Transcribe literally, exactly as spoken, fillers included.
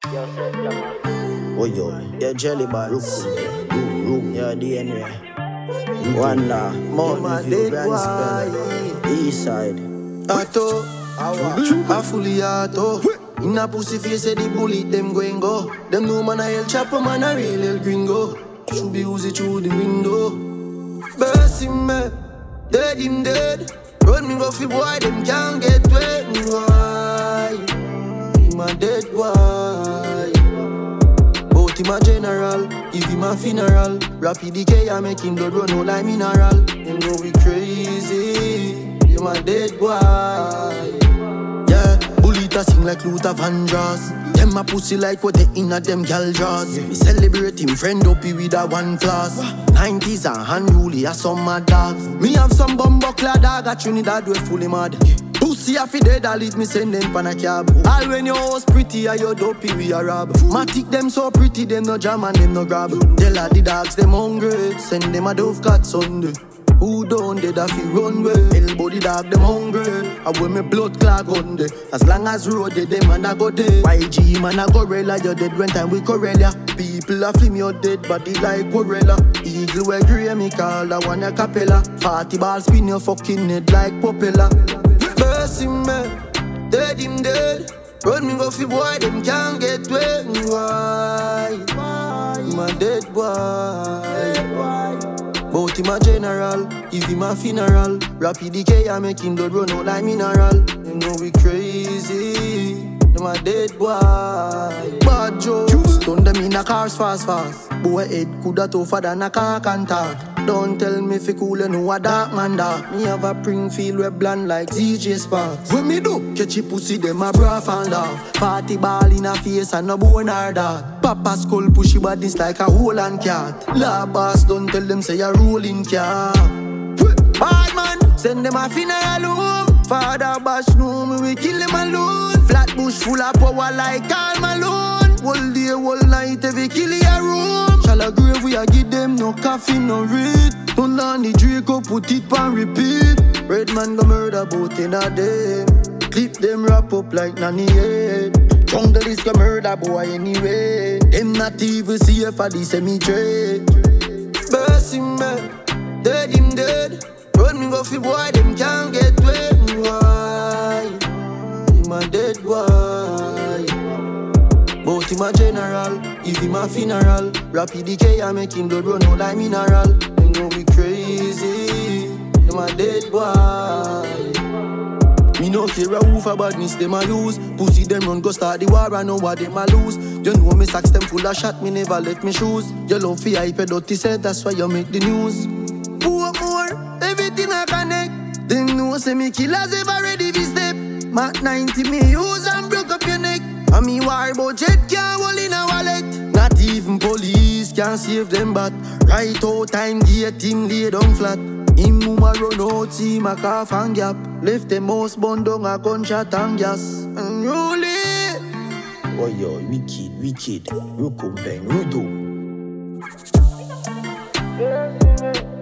Oh yo, yeah, jelly bars. Yeah, D N A. Wanda, Mountain View, Grand Spell, East Side. Ato, a fully ato. In a pussy face, say the bullet, them going go. Them no man a hell chopper, man a real hell gringo. Should be Uzi through the window. Burst him, me, dead him dead. Run me go fi boy, them can't get wet. Why? Him a dead boy. Bout him a general, if him a funeral. Rapid decay, I make him blood run out like mineral. Them know we crazy. Him a dead boy. Yeah, bullet a sing like Luther Vandross. Them a pussy like what they inna them gal jaws. Me celebrate him friend up with a one class. Nineties and unruly a some mad dogs. Me have some bumbuckler dog at Trinidad we fully mad. Pussy a fi dead a lead me send them pan a cab. All when your house pretty a your dopey we a rob. Matic them so pretty them no jam and them no grab. Tell a the dogs them hungry. Send them a dove cat Sunday. Who don't dead a fi run way? Elbow the dog them hungry. I wear me blood clog on day. As long as road dead them man a go dead. Y G man a gorilla you dead when time we Corella. People a flim your dead body like gorilla. Eagle we grey me call that one a capella. Forty ball spin your fucking head like propeller. Burst him me, dead him dead. Run me go fi boy them can't get wet. Why? Him a dead boy. Bout him a general, if him a funeral. Rapid decay, I make him blood run out like mineral. You know we crazy, them a dead boy. Bad Joe, stun them in a cars fast fast. Boy head coulda tougher than a car can talk. Don't tell me fi cool you know a dark man dark. Me have a pring feel we bland like Z J Sparks. When me do, catch a pussy them a braff and off. Party ball in a face and no bone or that. Papa skull pushy bodies like a hole and cat. La boss don't tell them say a rolling car. Bad man, send them a funeral home. Father bash no me we kill him alone. Flat bush full of power like Karl Malone. Whole day, whole night every kill your room. Shall I grave we a give them no coffee, no read. Turn on the Draco, put it and repeat. Red man go murder both in a day. Clip them wrap up like nanny head. Jungle is go murder boy anyway. Them not even safe for the semi-trade. Burst him me, dead him dead. Run me go fi boy, them can't get wet. Why? Him a dead boy. Bout him a general, if him a funeral. Rapid decay, I make him blood run out like mineral. Them know we crazy, them a dead boy. Me no care who for badness them a use. Pussy them run go start the war and know what them a lose. You know me socks them full of shot, me never let me shoes. You love fi hype a dirty set, that's why you make the news. Poor more, everything I connect. Them know say me killers ever ready fi step. Mac ninety me use and broke up your neck. And me war about jet can't hold in a wallet. Not even police can save them but right out time gate him lay down flat. Him mama run out see my calf and gap. Left the mouse bun down a gunshot and gas. Unruly. Oh yo, wicked, wicked. Rukumpeng, Rudu.